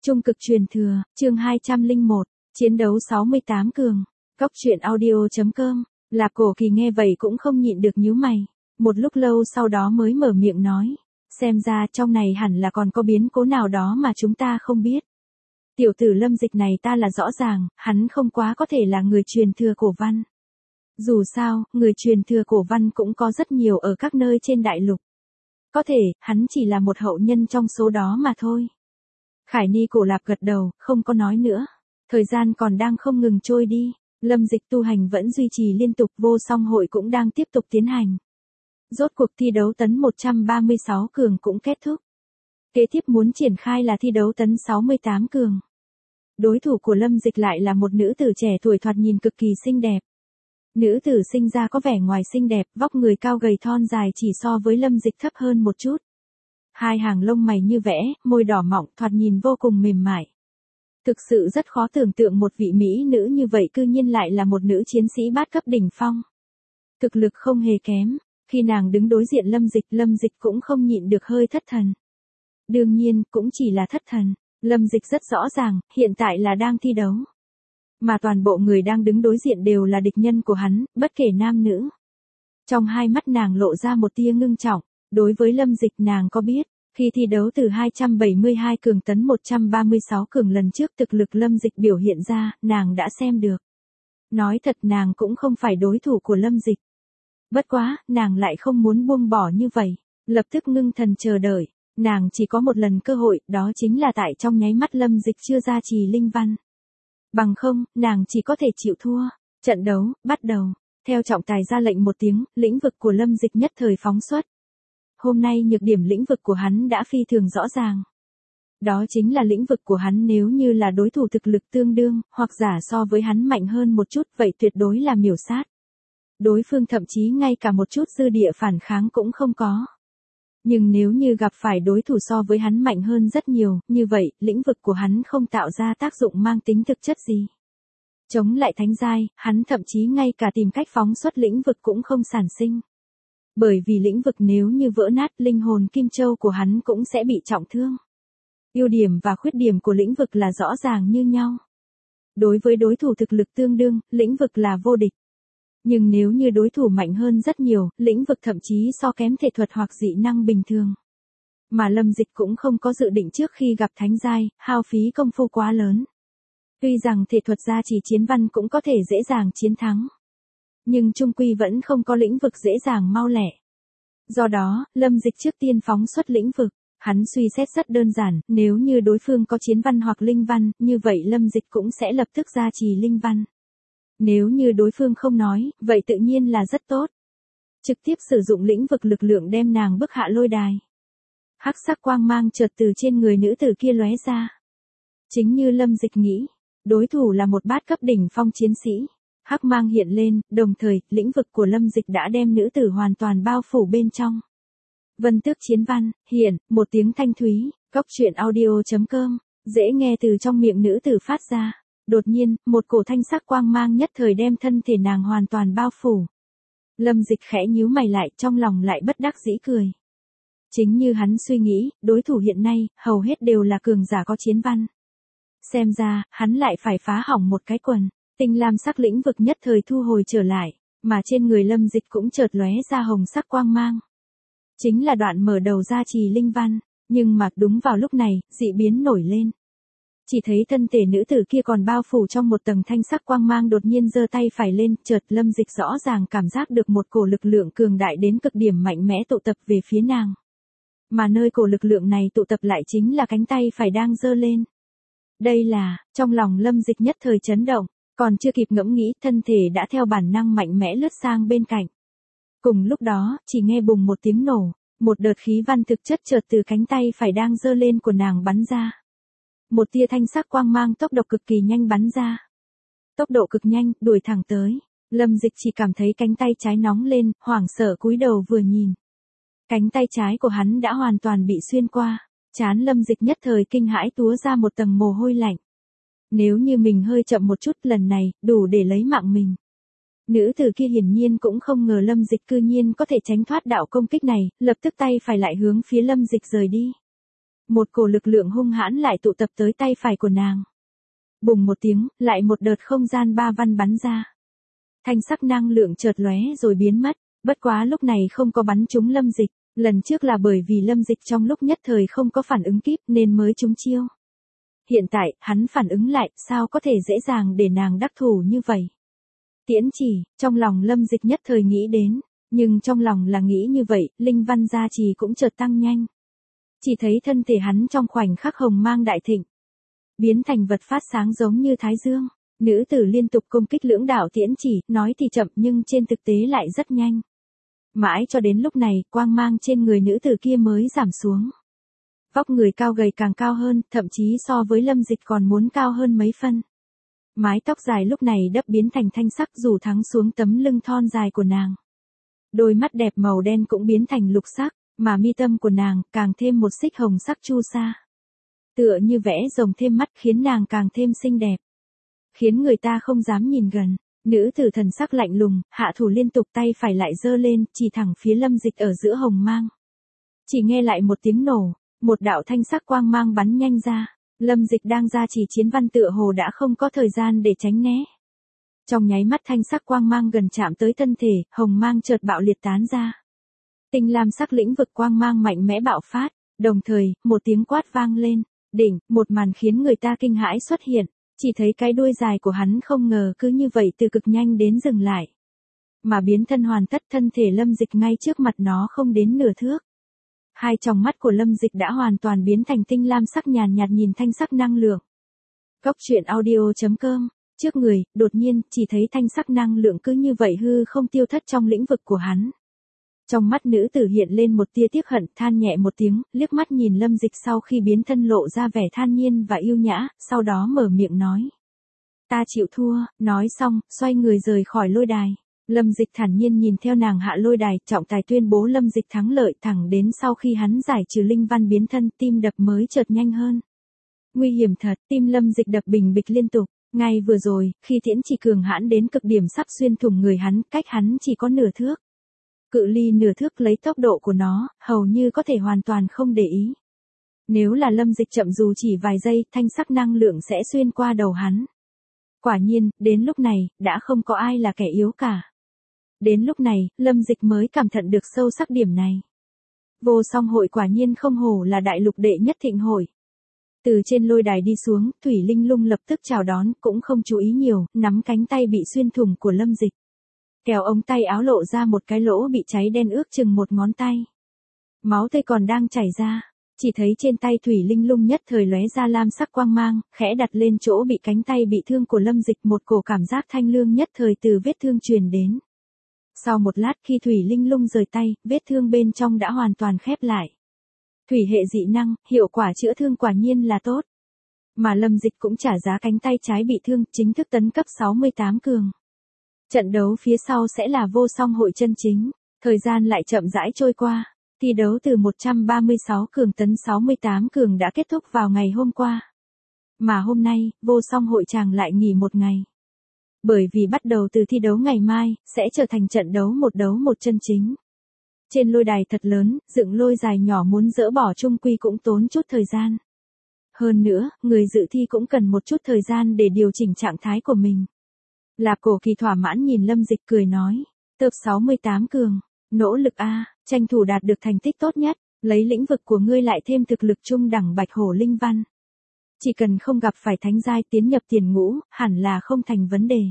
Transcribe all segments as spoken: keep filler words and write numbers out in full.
Trung cực truyền thừa, chương hai trăm lẻ một, chiến đấu sáu mươi tám cường. Cốc truyện audio chấm com. Lạc Cổ Kỳ nghe vậy cũng không nhịn được nhíu mày, một lúc lâu sau đó mới mở miệng nói, xem ra trong này hẳn là còn có biến cố nào đó mà chúng ta không biết. Tiểu tử Lâm Dịch này ta là rõ ràng, hắn không quá có thể là người truyền thừa cổ văn. Dù sao, người truyền thừa cổ văn cũng có rất nhiều ở các nơi trên đại lục. Có thể, hắn chỉ là một hậu nhân trong số đó mà thôi. Khải Ni Cổ Lạp gật đầu, không có nói nữa. Thời gian còn đang không ngừng trôi đi, Lâm Dịch tu hành vẫn duy trì liên tục, vô song hội cũng đang tiếp tục tiến hành. Rốt cuộc thi đấu tấn một trăm ba mươi sáu cường cũng kết thúc. Kế tiếp muốn triển khai là thi đấu tấn sáu mươi tám cường. Đối thủ của Lâm Dịch lại là một nữ tử trẻ tuổi thoạt nhìn cực kỳ xinh đẹp. Nữ tử sinh ra có vẻ ngoài xinh đẹp, vóc người cao gầy thon dài chỉ so với Lâm Dịch thấp hơn một chút. Hai hàng lông mày như vẽ, môi đỏ mọng, thoạt nhìn vô cùng mềm mại. Thực sự rất khó tưởng tượng một vị mỹ nữ như vậy cư nhiên lại là một nữ chiến sĩ bát cấp đỉnh phong. Thực lực không hề kém, khi nàng đứng đối diện Lâm Dịch, Lâm Dịch cũng không nhịn được hơi thất thần. Đương nhiên, cũng chỉ là thất thần, Lâm Dịch rất rõ ràng, hiện tại là đang thi đấu. Mà toàn bộ người đang đứng đối diện đều là địch nhân của hắn, bất kể nam nữ. Trong hai mắt nàng lộ ra một tia ngưng trọng, đối với Lâm Dịch nàng có biết, khi thi đấu từ hai trăm bảy mươi hai cường tấn một trăm ba mươi sáu cường lần trước thực lực Lâm Dịch biểu hiện ra, nàng đã xem được. Nói thật nàng cũng không phải đối thủ của Lâm Dịch. Bất quá, nàng lại không muốn buông bỏ như vậy, lập tức ngưng thần chờ đợi, nàng chỉ có một lần cơ hội, đó chính là tại trong nháy mắt Lâm Dịch chưa ra trì linh văn. Bằng không, nàng chỉ có thể chịu thua. Trận đấu, bắt đầu. Theo trọng tài ra lệnh một tiếng, lĩnh vực của Lâm Dịch nhất thời phóng xuất. Hôm nay nhược điểm lĩnh vực của hắn đã phi thường rõ ràng. Đó chính là lĩnh vực của hắn nếu như là đối thủ thực lực tương đương, hoặc giả so với hắn mạnh hơn một chút, vậy tuyệt đối là miểu sát. Đối phương thậm chí ngay cả một chút dư địa phản kháng cũng không có. Nhưng nếu như gặp phải đối thủ so với hắn mạnh hơn rất nhiều, như vậy, lĩnh vực của hắn không tạo ra tác dụng mang tính thực chất gì. Chống lại thánh giai, hắn thậm chí ngay cả tìm cách phóng xuất lĩnh vực cũng không sản sinh. Bởi vì lĩnh vực nếu như vỡ nát, linh hồn kim châu của hắn cũng sẽ bị trọng thương. Ưu điểm và khuyết điểm của lĩnh vực là rõ ràng như nhau. Đối với đối thủ thực lực tương đương, lĩnh vực là vô địch. Nhưng nếu như đối thủ mạnh hơn rất nhiều, lĩnh vực thậm chí so kém thể thuật hoặc dị năng bình thường. Mà Lâm Dịch cũng không có dự định trước khi gặp thánh giai, hao phí công phu quá lớn. Tuy rằng thể thuật gia chỉ chiến văn cũng có thể dễ dàng chiến thắng. Nhưng trung quy vẫn không có lĩnh vực dễ dàng mau lẹ. Do đó, Lâm Dịch trước tiên phóng xuất lĩnh vực. Hắn suy xét rất đơn giản, nếu như đối phương có chiến văn hoặc linh văn, như vậy Lâm Dịch cũng sẽ lập tức ra trì linh văn. Nếu như đối phương không nói, vậy tự nhiên là rất tốt. Trực tiếp sử dụng lĩnh vực lực lượng đem nàng bức hạ lôi đài. Hắc sắc quang mang chợt từ trên người nữ tử kia lóe ra. Chính như Lâm Dịch nghĩ, đối thủ là một bát cấp đỉnh phong chiến sĩ. Hắc mang hiện lên, đồng thời, lĩnh vực của Lâm Dịch đã đem nữ tử hoàn toàn bao phủ bên trong. Vân tước chiến văn, hiện, một tiếng thanh thúy, cốc truyện audio chấm com, dễ nghe từ trong miệng nữ tử phát ra. Đột nhiên, một cổ thanh sắc quang mang nhất thời đem thân thể nàng hoàn toàn bao phủ. Lâm Dịch khẽ nhíu mày lại, trong lòng lại bất đắc dĩ cười. Chính như hắn suy nghĩ, đối thủ hiện nay, hầu hết đều là cường giả có chiến văn. Xem ra, hắn lại phải phá hỏng một cái quần. Tinh lam sắc lĩnh vực nhất thời thu hồi trở lại, mà trên người Lâm Dịch cũng chợt lóe ra hồng sắc quang mang. Chính là đoạn mở đầu ra trì linh văn, nhưng mà đúng vào lúc này, dị biến nổi lên. Chỉ thấy thân thể nữ tử kia còn bao phủ trong một tầng thanh sắc quang mang đột nhiên giơ tay phải lên, chợt Lâm Dịch rõ ràng cảm giác được một cổ lực lượng cường đại đến cực điểm mạnh mẽ tụ tập về phía nàng. Mà nơi cổ lực lượng này tụ tập lại chính là cánh tay phải đang giơ lên. Đây là, trong lòng Lâm Dịch nhất thời chấn động, còn chưa kịp ngẫm nghĩ, thân thể đã theo bản năng mạnh mẽ lướt sang bên cạnh. Cùng lúc đó, chỉ nghe bùng một tiếng nổ, một đợt khí văn thực chất chợt từ cánh tay phải đang giơ lên của nàng bắn ra. Một tia thanh sắc quang mang tốc độ cực kỳ nhanh bắn ra. Tốc độ cực nhanh, đuổi thẳng tới. Lâm Dịch chỉ cảm thấy cánh tay trái nóng lên, hoảng sợ cúi đầu vừa nhìn. Cánh tay trái của hắn đã hoàn toàn bị xuyên qua. Trán Lâm Dịch nhất thời kinh hãi túa ra một tầng mồ hôi lạnh. Nếu như mình hơi chậm một chút lần này, đủ để lấy mạng mình. Nữ tử kia hiển nhiên cũng không ngờ Lâm Dịch cư nhiên có thể tránh thoát đạo công kích này, lập tức tay phải lại hướng phía Lâm Dịch rời đi. Một cổ lực lượng hung hãn lại tụ tập tới tay phải của nàng. Bùng một tiếng, lại một đợt không gian ba văn bắn ra. Thanh sắc năng lượng chợt lóe rồi biến mất, bất quá lúc này không có bắn trúng Lâm Dịch, lần trước là bởi vì Lâm Dịch trong lúc nhất thời không có phản ứng kịp nên mới trúng chiêu. Hiện tại, hắn phản ứng lại, sao có thể dễ dàng để nàng đắc thủ như vậy. Tiễn chỉ, trong lòng Lâm Dịch nhất thời nghĩ đến, nhưng trong lòng là nghĩ như vậy, linh văn gia trì cũng chợt tăng nhanh. Chỉ thấy thân thể hắn trong khoảnh khắc hồng mang đại thịnh, biến thành vật phát sáng giống như thái dương. Nữ tử liên tục công kích lưỡng đạo tiễn chỉ, nói thì chậm nhưng trên thực tế lại rất nhanh. Mãi cho đến lúc này, quang mang trên người nữ tử kia mới giảm xuống. Vóc người cao gầy càng cao hơn, thậm chí so với Lâm Dịch còn muốn cao hơn mấy phân. Mái tóc dài lúc này đắp biến thành thanh sắc rủ thắng xuống tấm lưng thon dài của nàng. Đôi mắt đẹp màu đen cũng biến thành lục sắc, mà mi tâm của nàng càng thêm một xích hồng sắc chu sa. Tựa như vẽ rồng thêm mắt khiến nàng càng thêm xinh đẹp. Khiến người ta không dám nhìn gần. Nữ tử thần sắc lạnh lùng, hạ thủ liên tục, tay phải lại giơ lên, chỉ thẳng phía Lâm Dịch ở giữa hồng mang. Chỉ nghe lại một tiếng nổ, một đạo thanh sắc quang mang bắn nhanh ra. Lâm Dịch đang ra chỉ chiến văn tựa hồ đã không có thời gian để tránh né. Trong nháy mắt thanh sắc quang mang gần chạm tới thân thể, hồng mang chợt bạo liệt tán ra. Tinh lam sắc lĩnh vực quang mang mạnh mẽ bạo phát, đồng thời, một tiếng quát vang lên, đỉnh, một màn khiến người ta kinh hãi xuất hiện. Chỉ thấy cái đuôi dài của hắn không ngờ cứ như vậy từ cực nhanh đến dừng lại. Mà biến thân hoàn tất, thân thể Lâm Dịch ngay trước mặt nó không đến nửa thước. Hai tròng mắt của Lâm Dịch đã hoàn toàn biến thành tinh lam sắc nhàn nhạt nhìn thanh sắc năng lượng. Góc truyện audio chấm com, trước người, đột nhiên, chỉ thấy thanh sắc năng lượng cứ như vậy hư không tiêu thất trong lĩnh vực của hắn. Trong mắt nữ tử hiện lên một tia tiếc hận, than nhẹ một tiếng, liếc mắt nhìn Lâm Dịch sau khi biến thân lộ ra vẻ than nhiên và yêu nhã, sau đó mở miệng nói. Ta chịu thua, nói xong, xoay người rời khỏi lôi đài. Lâm Dịch thản nhiên nhìn theo nàng hạ lôi đài, trọng tài tuyên bố Lâm Dịch thắng lợi, thẳng đến sau khi hắn giải trừ linh văn biến thân, tim đập mới chợt nhanh hơn. Nguy hiểm thật, tim Lâm Dịch đập bình bịch liên tục. Ngay vừa rồi, khi tiễn chỉ cường hãn đến cực điểm sắp xuyên thủng người hắn, cách hắn chỉ có nửa thước. Cự ly nửa thước lấy tốc độ của nó, hầu như có thể hoàn toàn không để ý. Nếu là Lâm Dịch chậm dù chỉ vài giây, thanh sắc năng lượng sẽ xuyên qua đầu hắn. Quả nhiên, đến lúc này, đã không có ai là kẻ yếu cả. Đến lúc này, Lâm Dịch mới cảm nhận được sâu sắc điểm này. Vô song hội quả nhiên không hổ là đại lục đệ nhất thịnh hội. Từ trên lôi đài đi xuống, Thủy Linh Lung lập tức chào đón, cũng không chú ý nhiều, nắm cánh tay bị xuyên thủng của Lâm Dịch. Kéo ống tay áo lộ ra một cái lỗ bị cháy đen ước chừng một ngón tay. Máu tươi còn đang chảy ra, chỉ thấy trên tay Thủy Linh Lung nhất thời lóe ra lam sắc quang mang, khẽ đặt lên chỗ bị cánh tay bị thương của Lâm Dịch, một cổ cảm giác thanh lương nhất thời từ vết thương truyền đến. Sau một lát khi Thủy Linh Lung rời tay, vết thương bên trong đã hoàn toàn khép lại. Thủy hệ dị năng, hiệu quả chữa thương quả nhiên là tốt. Mà Lâm Dịch cũng trả giá cánh tay trái bị thương, chính thức tấn cấp sáu mươi tám cường. Trận đấu phía sau sẽ là vô song hội chân chính, thời gian lại chậm rãi trôi qua. Thi đấu từ một trăm ba mươi sáu cường tấn sáu mươi tám cường đã kết thúc vào ngày hôm qua. Mà hôm nay, vô song hội chàng lại nghỉ một ngày. Bởi vì bắt đầu từ thi đấu ngày mai, sẽ trở thành trận đấu một đấu một chân chính. Trên lôi đài thật lớn, dựng lôi dài nhỏ muốn dỡ bỏ chung quy cũng tốn chút thời gian. Hơn nữa, người dự thi cũng cần một chút thời gian để điều chỉnh trạng thái của mình. Lạp Cổ Kỳ thỏa mãn nhìn Lâm Dịch cười nói, tớp sáu mươi tám cường, nỗ lực a, tranh thủ đạt được thành tích tốt nhất, lấy lĩnh vực của ngươi lại thêm thực lực trung đẳng bạch hổ linh văn. Chỉ cần không gặp phải thánh giai tiến nhập tiền ngũ, hẳn là không thành vấn đề.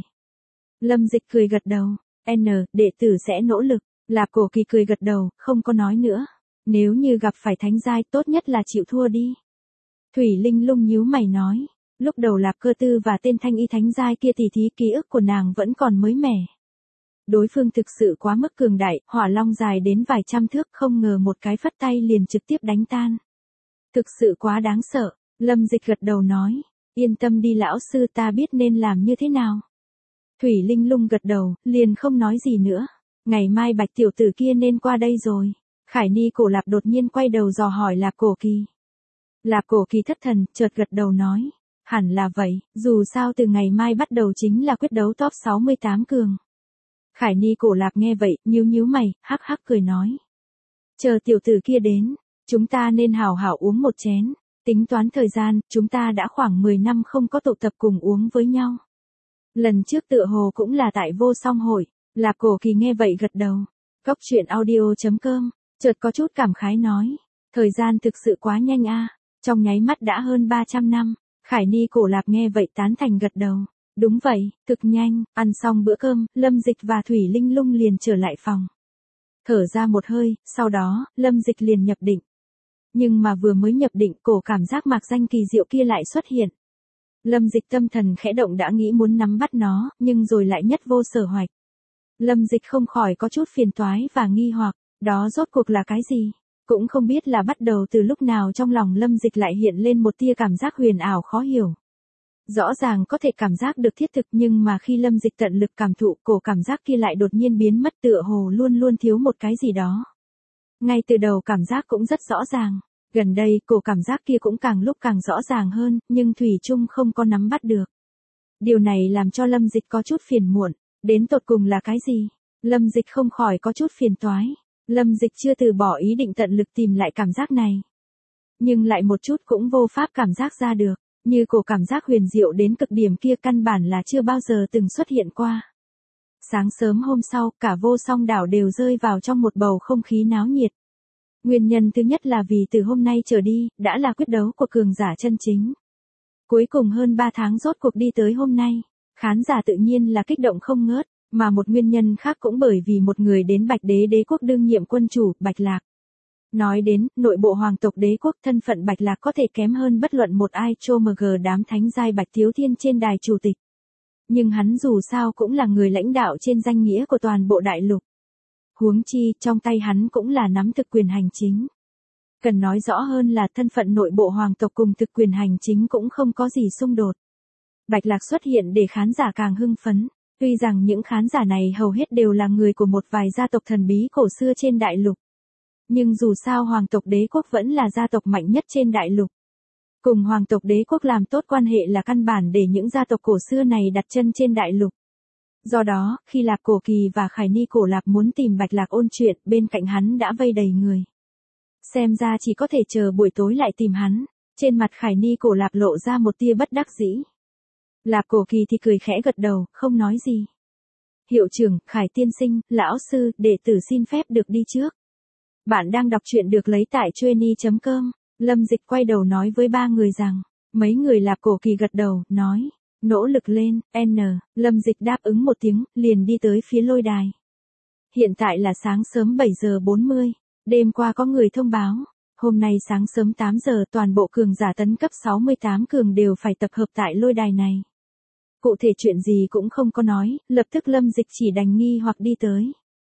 Lâm Dịch cười gật đầu, N, đệ tử sẽ nỗ lực. Lạp Cổ Kỳ cười gật đầu, không có nói nữa. Nếu như gặp phải thánh giai tốt nhất là chịu thua đi. Thủy Linh Lung nhíu mày nói. Lúc đầu Lạp Cơ Tư và tên thanh y thánh giai kia tỉ thí, ký ức của nàng vẫn còn mới mẻ. Đối phương thực sự quá mức cường đại, hỏa long dài đến vài trăm thước, không ngờ một cái phất tay liền trực tiếp đánh tan. Thực sự quá đáng sợ. Lâm Dịch gật đầu nói. Yên tâm đi lão sư, ta biết nên làm như thế nào. Thủy Linh Lung gật đầu, liền không nói gì nữa. Ngày mai Bạch tiểu tử kia nên qua đây rồi. Khải Ni Cổ Lạp đột nhiên quay đầu dò hỏi Lạp Cổ Kỳ. Lạp Cổ Kỳ thất thần, chợt gật đầu nói. Hẳn là vậy, dù sao từ ngày mai bắt đầu chính là quyết đấu top sáu mươi tám cường. Khải Ni Cổ Lạp nghe vậy, nhíu nhíu mày, hắc hắc cười nói. Chờ tiểu tử kia đến, Chúng ta nên hào hảo uống một chén. Tính toán thời gian, chúng ta đã khoảng mười năm không có tụ tập cùng uống với nhau. Lần trước tựa hồ cũng là tại Vô Song hội. Lạp Cổ Kỳ nghe vậy gật đầu. Cốc truyện audio chấm com, chợt có chút cảm khái nói. Thời gian thực sự quá nhanh a, trong nháy mắt đã hơn ba trăm năm. Khải Ni Cổ Lạp nghe vậy tán thành gật đầu. Đúng vậy, thực nhanh, ăn xong bữa cơm, Lâm Dịch và Thủy Linh Lung liền trở lại phòng. Thở ra một hơi, sau đó, Lâm Dịch liền nhập định. Nhưng mà vừa mới nhập định, cổ cảm giác mạc danh kỳ diệu kia lại xuất hiện. Lâm Dịch tâm thần khẽ động đã nghĩ muốn nắm bắt nó, nhưng rồi lại nhất vô sở hoạch. Lâm Dịch không khỏi có chút phiền toái và nghi hoặc, đó rốt cuộc là cái gì? Cũng không biết là bắt đầu từ lúc nào trong lòng Lâm Dịch lại hiện lên một tia cảm giác huyền ảo khó hiểu. Rõ ràng có thể cảm giác được thiết thực nhưng mà khi Lâm Dịch tận lực cảm thụ, cổ cảm giác kia lại đột nhiên biến mất, tựa hồ luôn luôn thiếu một cái gì đó. Ngay từ đầu cảm giác cũng rất rõ ràng, gần đây cổ cảm giác kia cũng càng lúc càng rõ ràng hơn, nhưng thủy chung không có nắm bắt được. Điều này làm cho Lâm Dịch có chút phiền muộn, đến tột cùng là cái gì? Lâm Dịch không khỏi có chút phiền toái. Lâm Dịch chưa từ bỏ ý định tận lực tìm lại cảm giác này. Nhưng lại một chút cũng vô pháp cảm giác ra được, như cổ cảm giác huyền diệu đến cực điểm kia căn bản là chưa bao giờ từng xuất hiện qua. Sáng sớm hôm sau, cả Vô Song đảo đều rơi vào trong một bầu không khí náo nhiệt. Nguyên nhân thứ nhất là vì từ hôm nay trở đi, đã là quyết đấu của cường giả chân chính. Cuối cùng hơn ba tháng rốt cuộc đi tới hôm nay, khán giả tự nhiên là kích động không ngớt, mà một nguyên nhân khác cũng bởi vì một người đến Bạch Đế đế quốc đương nhiệm quân chủ, Bạch Lạc. Nói đến, nội bộ hoàng tộc đế quốc thân phận Bạch Lạc có thể kém hơn bất luận một ai chô mg đám thánh giai Bạch Thiếu Thiên trên đài chủ tịch. Nhưng hắn dù sao cũng là người lãnh đạo trên danh nghĩa của toàn bộ đại lục. Huống chi, trong tay hắn cũng là nắm thực quyền hành chính. Cần nói rõ hơn là thân phận nội bộ hoàng tộc cùng thực quyền hành chính cũng không có gì xung đột. Bạch Lạc xuất hiện để khán giả càng hưng phấn, tuy rằng những khán giả này hầu hết đều là người của một vài gia tộc thần bí cổ xưa trên đại lục. Nhưng dù sao hoàng tộc đế quốc vẫn là gia tộc mạnh nhất trên đại lục. Cùng hoàng tộc đế quốc làm tốt quan hệ là căn bản để những gia tộc cổ xưa này đặt chân trên đại lục. Do đó, khi Lạp Cổ Kỳ và Khải Ni Cổ Lạp muốn tìm Bạch Lạc ôn chuyện, bên cạnh hắn đã vây đầy người. Xem ra chỉ có thể chờ buổi tối lại tìm hắn. Trên mặt Khải Ni Cổ Lạp lộ ra một tia bất đắc dĩ. Lạp Cổ Kỳ thì cười khẽ gật đầu, không nói gì. Hiệu trưởng, Khải tiên sinh, lão sư, đệ tử xin phép được đi trước. Bạn đang đọc truyện được lấy tại chueny chấm com. Lâm Dịch quay đầu nói với ba người rằng, mấy người Lạp Cổ Kỳ gật đầu, nói, nỗ lực lên, N. Lâm Dịch đáp ứng một tiếng, liền đi tới phía lôi đài. Hiện tại là sáng sớm bảy giờ bốn mươi, đêm qua có người thông báo, hôm nay sáng sớm tám giờ toàn bộ cường giả tấn cấp sáu mươi tám cường đều phải tập hợp tại lôi đài này. Cụ thể chuyện gì cũng không có nói, lập tức Lâm Dịch chỉ đành nghi hoặc đi tới.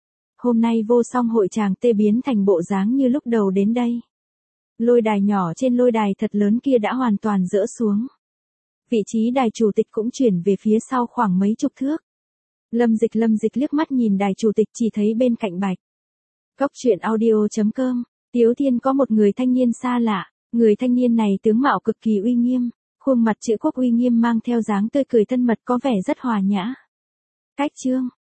Hôm nay Vô Song hội tràng tê biến thành bộ dáng như lúc đầu đến đây. Lôi đài nhỏ trên lôi đài thật lớn kia đã hoàn toàn dỡ xuống. Vị trí đài chủ tịch cũng chuyển về phía sau khoảng mấy chục thước. Lâm Dịch Lâm Dịch liếc mắt nhìn đài chủ tịch chỉ thấy bên cạnh Bạch. Cốc truyện audio chấm com, Tiếu Thiên có một người thanh niên xa lạ, người thanh niên này tướng mạo cực kỳ uy nghiêm, khuôn mặt chữ quốc uy nghiêm mang theo dáng tươi cười thân mật có vẻ rất hòa nhã. Cách chương